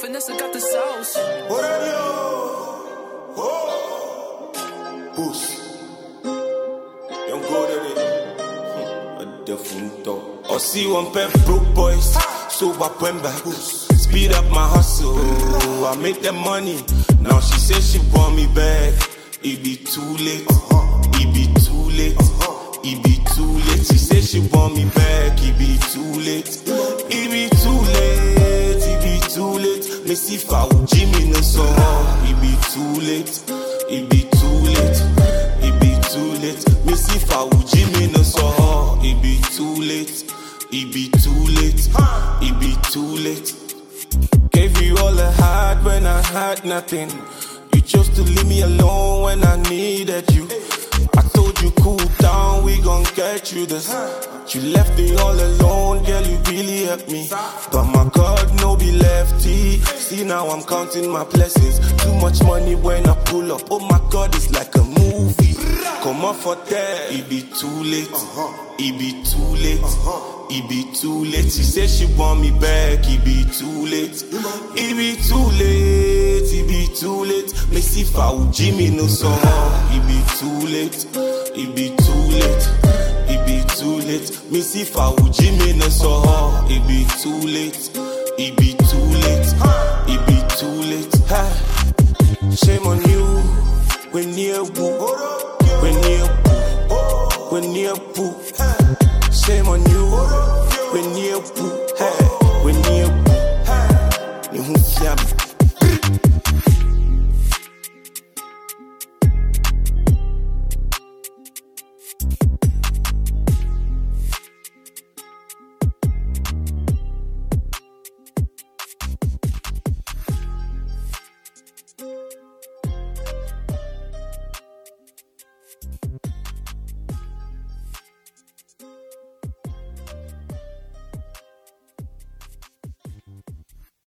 Vanessa got the sauce. What are you? Boost. Young go to it. A different dog. I see one pair broke boys. So I went back. Speed up my hustle. I made that money. Now she says she want me back. It be too late. It be too late. It be too late. She says she want me back. It be too late. It be too late. It be too late. Me see if I would Jimmy no so hard. It be too late. It be too late. It be too late. Me see if I would Jimmy no so hard. It be too late. It be too late. It be too late. Gave you all I had when I had nothing. You chose to leave me alone when I needed you. I told you cool down, we gon' get through this. You left me all alone, girl, you really helped me. But my God, no be lefty. See now I'm counting my blessings. Too much money when I pull up. Oh my God, it's like a movie. Come on for that. It be too late. It be too late. It be too late. She said she want me back. It be too late. It be too late. It be too late. Me see if I would Jimmy no so hard. It be too late. It be too late. It be too late. Me see if I would Jimmy no so hard. It be too late. It be too late. It be too late. Ha. Shame on you. When near boo. When near boo. When near boo.